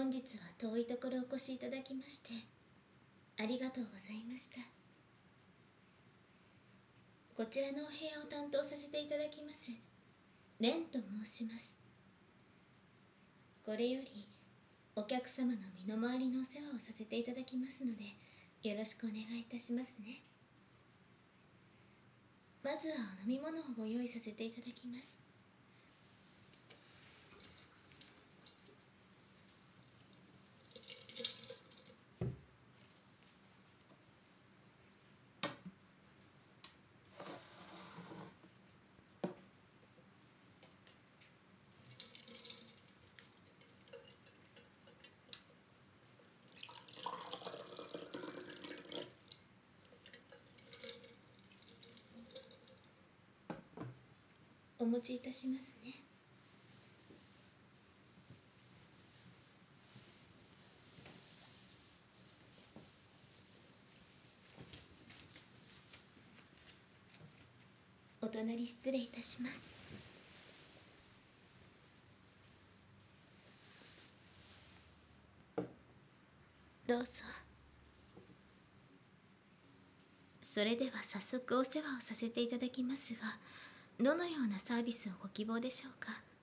本日は遠いところお越しいただきましてありがとうございました。こちらのお部屋を担当させていただきますレンと申します。これよりお客様の身の回りのお世話をさせていただきますのでよろしくお願いいたしますね。まずはお飲み物をご用意させていただきます。お持ちいたしますね。お隣失礼いたします。どうぞ。それでは早速お世話をさせていただきますが、どのようなサービスをご希望でしょうか。